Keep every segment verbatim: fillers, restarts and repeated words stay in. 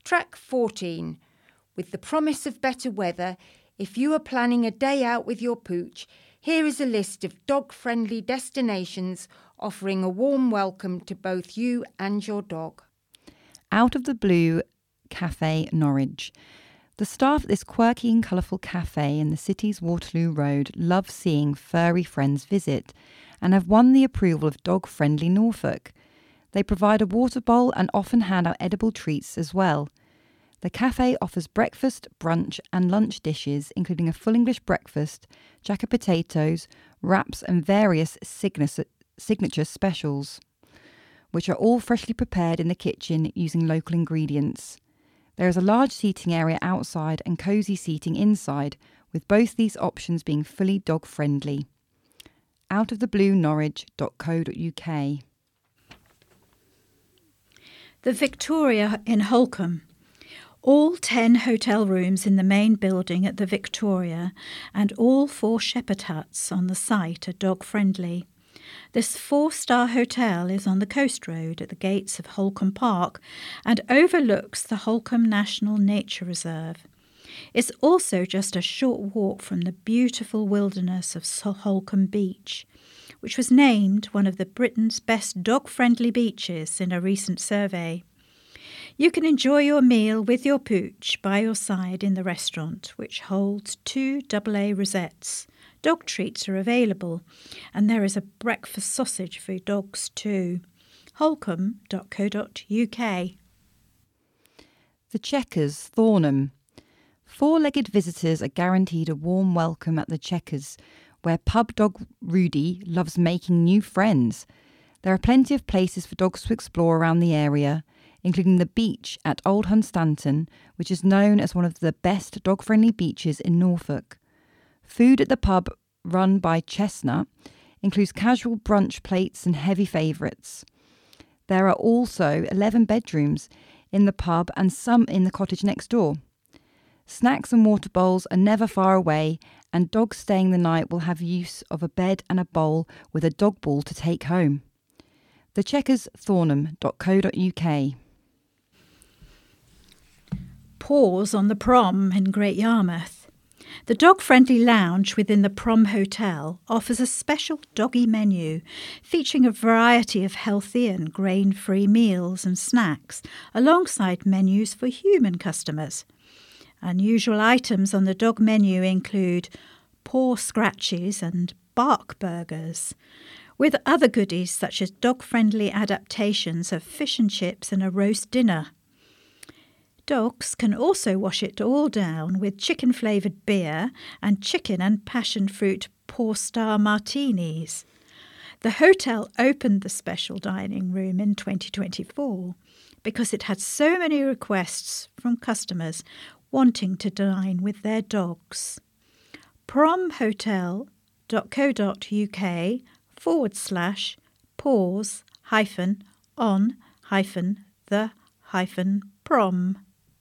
Track fourteen. With the promise of better weather, if you are planning a day out with your pooch, here is a list of dog-friendly destinations offering a warm welcome to both you and your dog. Out of the Blue Cafe, Norwich. The staff at this quirky and colourful cafe in the city's Waterloo Road love seeing furry friends visit and have won the approval of Dog-Friendly Norfolk. They provide a water bowl and often hand out edible treats as well. The cafe offers breakfast, brunch and lunch dishes, including a full English breakfast, jacket potatoes, wraps and various signature specials, which are all freshly prepared in the kitchen using local ingredients. There is a large seating area outside and cosy seating inside, with both these options being fully dog-friendly. out of the blue norwich dot co dot uk. The Victoria in Holcombe. All ten hotel rooms in the main building at the Victoria and all four shepherd huts on the site are dog-friendly. This four-star hotel is on the Coast Road at the gates of Holcombe Park and overlooks the Holcombe National Nature Reserve. It's also just a short walk from the beautiful wilderness of Holcombe Beach, which was named one of the Britain's best dog-friendly beaches in a recent survey. You can enjoy your meal with your pooch by your side in the restaurant, which holds two double A rosettes. Dog treats are available, and there is a breakfast sausage for dogs too. holcombe dot co dot uk. The Checkers, Thornham. Four-legged visitors are guaranteed a warm welcome at the Checkers, where pub dog Rudy loves making new friends. There are plenty of places for dogs to explore around the area, including the beach at Old Hunstanton, which is known as one of the best dog-friendly beaches in Norfolk. Food at the pub, run by Chestnut, includes casual brunch plates and heavy favourites. There are also eleven bedrooms in the pub and some in the cottage next door. Snacks and water bowls are never far away, and dogs staying the night will have use of a bed and a bowl with a dog ball to take home. The Checkers, thornham dot co dot uk. Paws on the Prom in Great Yarmouth. The dog-friendly lounge within the Prom Hotel offers a special doggy menu featuring a variety of healthy and grain-free meals and snacks alongside menus for human customers. Unusual items on the dog menu include paw scratches and bark burgers, with other goodies such as dog-friendly adaptations of fish and chips and a roast dinner. Dogs can also wash it all down with chicken-flavoured beer and chicken and passion fruit Paw Star martinis. The hotel opened the special dining room in twenty twenty-four because it had so many requests from customers wanting to dine with their dogs. promhotel dot co dot uk forward slash pause hyphen on hyphen the hyphen prom.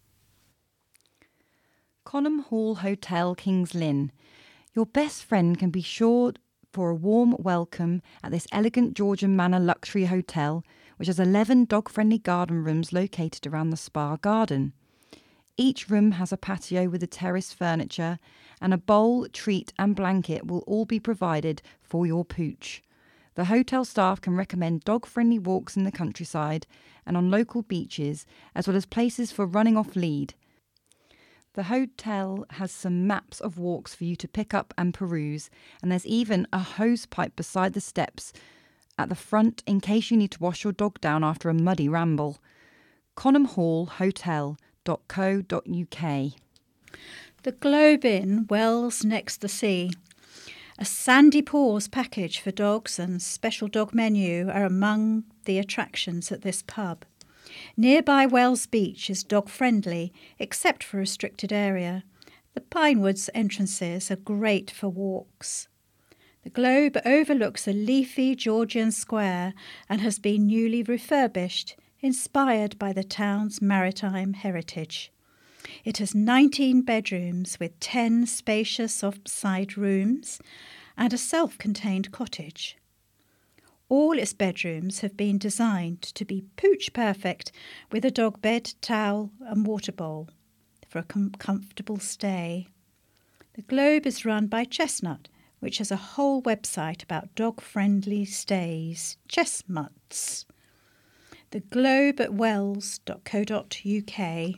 Conham Hall Hotel, Kings Lynn. Your best friend can be sure for a warm welcome at this elegant Georgian Manor luxury hotel, which has eleven dog-friendly garden rooms located around the spa garden. Each room has a patio with a terrace furniture, and a bowl, treat and blanket will all be provided for your pooch. The hotel staff can recommend dog-friendly walks in the countryside and on local beaches, as well as places for running off lead. The hotel has some maps of walks for you to pick up and peruse, and there's even a hose pipe beside the steps at the front in case you need to wash your dog down after a muddy ramble. Conham Hall Hotel dot co dot uk. The Globe Inn, Wells next the sea. A Sandy Paws package for dogs and special dog menu are among the attractions at this pub. Nearby Wells Beach is dog-friendly, except for a restricted area. The Pinewoods entrances are great for walks. The Globe overlooks a leafy Georgian square and has been newly refurbished, inspired by the town's maritime heritage. It has nineteen bedrooms with ten spacious offside rooms and a self-contained cottage. All its bedrooms have been designed to be pooch perfect, with a dog bed, towel and water bowl for a com- comfortable stay. The Globe is run by Chestnut, which has a whole website about dog-friendly stays. Chestnuts. The Globe at wells dot co dot uk.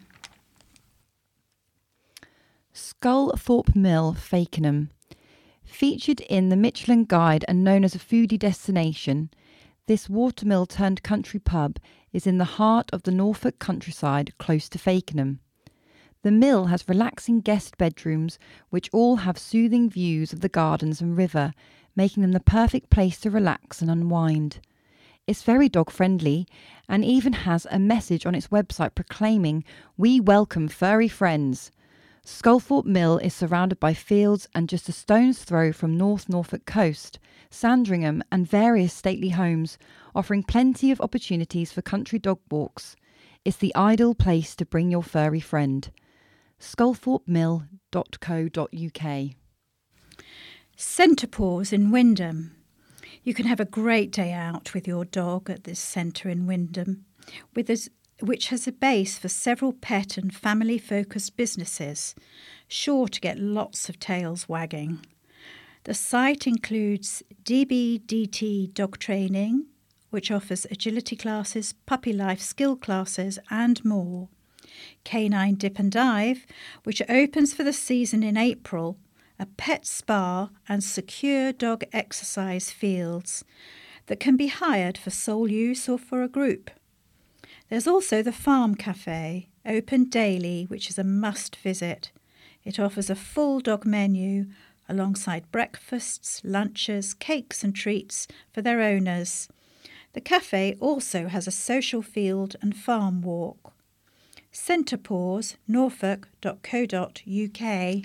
Sculthorpe Mill, Fakenham. Featured in the Michelin Guide and known as a foodie destination, this watermill turned country pub is in the heart of the Norfolk countryside close to Fakenham. The mill has relaxing guest bedrooms which all have soothing views of the gardens and river, making them the perfect place to relax and unwind. It's very dog-friendly and even has a message on its website proclaiming, "We welcome furry friends." Sculthorpe Mill is surrounded by fields and just a stone's throw from North Norfolk coast, Sandringham and various stately homes, offering plenty of opportunities for country dog walks. It's the ideal place to bring your furry friend. sculthorpe mill dot co dot uk. Centrepaws in Wyndham. You can have a great day out with your dog at this centre in Wyndham, with a which has a base for several pet and family-focused businesses, sure to get lots of tails wagging. The site includes D B D T dog training, which offers agility classes, puppy life skill classes and more. Canine Dip and Dive, which opens for the season in April, a pet spa and secure dog exercise fields that can be hired for sole use or for a group. There's also the Farm Cafe, open daily, which is a must visit. It offers a full dog menu alongside breakfasts, lunches, cakes and treats for their owners. The cafe also has a social field and farm walk. Centrepaws, norfolk dot co dot uk.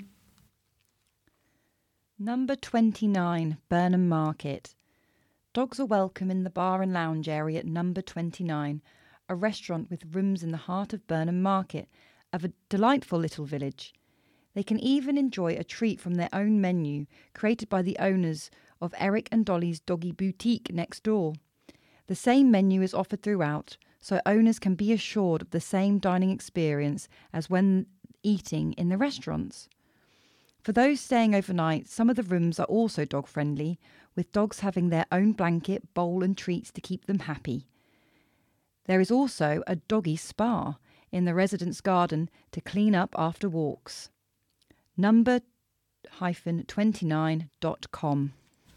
Number twenty-nine, Burnham Market. Dogs are welcome in the bar and lounge area at Number twenty-nine, a restaurant with rooms in the heart of Burnham Market, of a delightful little village. They can even enjoy a treat from their own menu, created by the owners of Eric and Dolly's Doggy Boutique next door. The same menu is offered throughout, so owners can be assured of the same dining experience as when eating in the restaurants. For those staying overnight, some of the rooms are also dog-friendly, with dogs having their own blanket, bowl and treats to keep them happy. There is also a doggy spa in the residence garden to clean up after walks. number twenty-nine dot com.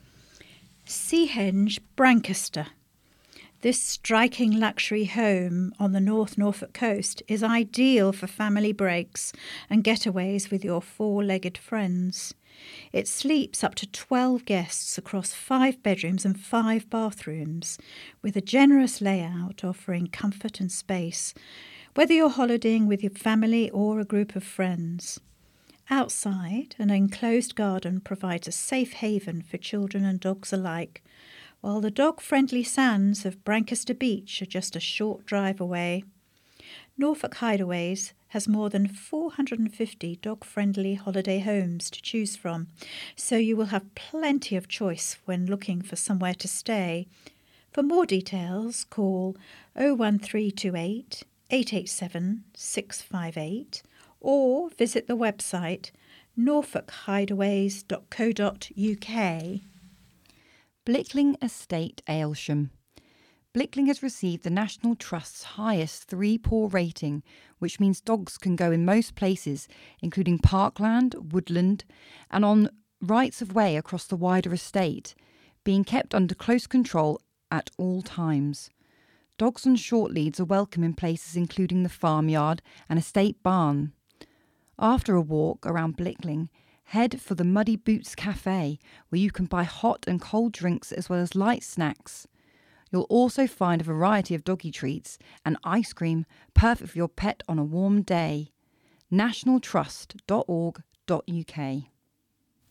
Seahenge, Brancaster. This striking luxury home on the North Norfolk coast is ideal for family breaks and getaways with your four-legged friends. It sleeps up to twelve guests across five bedrooms and five bathrooms, with a generous layout offering comfort and space, whether you're holidaying with your family or a group of friends. Outside, an enclosed garden provides a safe haven for children and dogs alike, while the dog-friendly sands of Brancaster Beach are just a short drive away. Norfolk Hideaways has more than four hundred fifty dog-friendly holiday homes to choose from, so you will have plenty of choice when looking for somewhere to stay. For more details, call oh one three two eight, eight eight seven, six five eight or visit the website norfolk hideaways dot co dot uk. Blickling Estate, Aylsham. Blickling has received the National Trust's highest three-paw rating, which means dogs can go in most places, including parkland, woodland, and on rights of way across the wider estate, being kept under close control at all times. Dogs on short leads are welcome in places including the farmyard and estate barn. After a walk around Blickling, head for the Muddy Boots Cafe, where you can buy hot and cold drinks as well as light snacks. You'll also find a variety of doggy treats and ice cream, perfect for your pet on a warm day. national trust dot org dot uk.